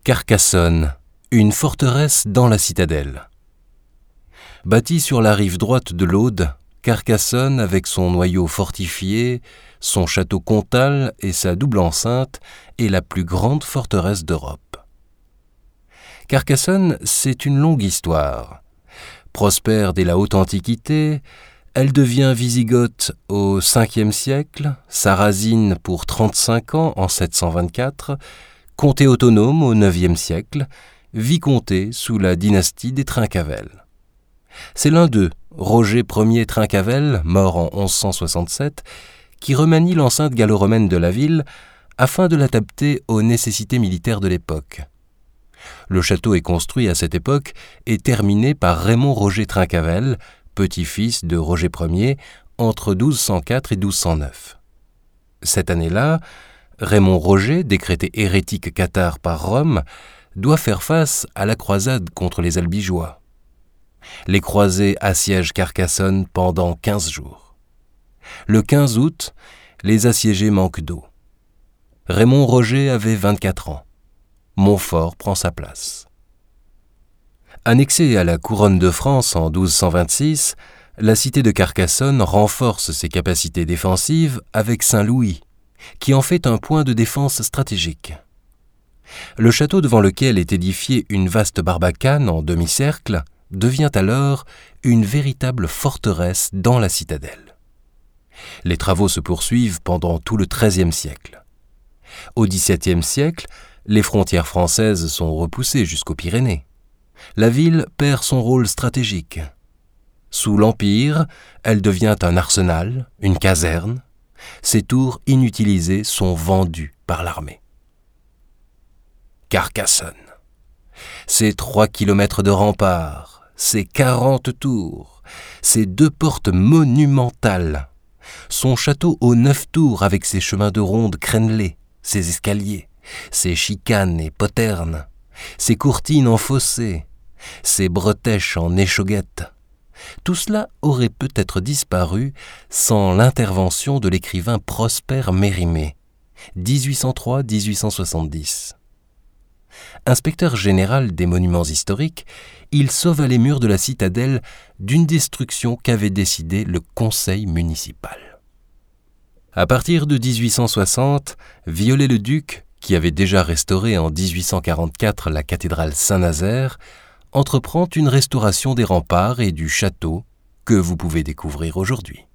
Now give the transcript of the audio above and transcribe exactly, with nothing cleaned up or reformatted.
Carcassonne, une forteresse dans la citadelle. Bâtie sur la rive droite de l'Aude, Carcassonne, avec son noyau fortifié, son château comtal et sa double enceinte, est la plus grande forteresse d'Europe. Carcassonne, c'est une longue histoire. Prospère dès la haute antiquité, elle devient wisigothe au cinquième siècle, sarrasine pour trente-cinq ans en sept cent vingt-quatre, comté autonome au neuvième siècle, vicomté sous la dynastie des Trincavel. C'est l'un d'eux, Roger Ier Trincavel, mort en onze cent soixante-sept, qui remanie l'enceinte gallo-romaine de la ville afin de l'adapter aux nécessités militaires de l'époque. Le château est construit à cette époque et terminé par Raymond Roger Trincavel, petit-fils de Roger Ier, entre douze cent quatre et douze cent neuf. Cette année-là, Raymond Roger, décrété hérétique cathare par Rome, doit faire face à la croisade contre les Albigeois. Les croisés assiègent Carcassonne pendant quinze jours. Le quinze août, les assiégés manquent d'eau. Raymond Roger avait vingt-quatre ans. Montfort prend sa place. Annexée à la couronne de France en douze cent vingt-six, la cité de Carcassonne renforce ses capacités défensives avec Saint-Louis, qui en fait un point de défense stratégique. Le château devant lequel est édifiée une vaste barbacane en demi-cercle devient alors une véritable forteresse dans la citadelle. Les travaux se poursuivent pendant tout le treizième siècle. Au dix-septième siècle, les frontières françaises sont repoussées jusqu'aux Pyrénées. La ville perd son rôle stratégique. Sous l'Empire, elle devient un arsenal, une caserne. Ses tours inutilisées sont vendues par l'armée. Carcassonne. Ses trois kilomètres de remparts, ses quarante tours, ses deux portes monumentales, son château aux neuf tours avec ses chemins de ronde crénelés, ses escaliers, ses chicanes et poternes, ses courtines en fossé, ses bretèches en échauguettes. Tout cela aurait peut-être disparu sans l'intervention de l'écrivain Prosper Mérimée, dix-huit cent trois à dix-huit cent soixante-dix. Inspecteur général des monuments historiques, il sauva les murs de la citadelle d'une destruction qu'avait décidé le conseil municipal. À partir de dix-huit cent soixante, Viollet-le-Duc, qui avait déjà restauré en dix-huit cent quarante-quatre la cathédrale Saint-Nazaire, entreprend une restauration des remparts et du château que vous pouvez découvrir aujourd'hui.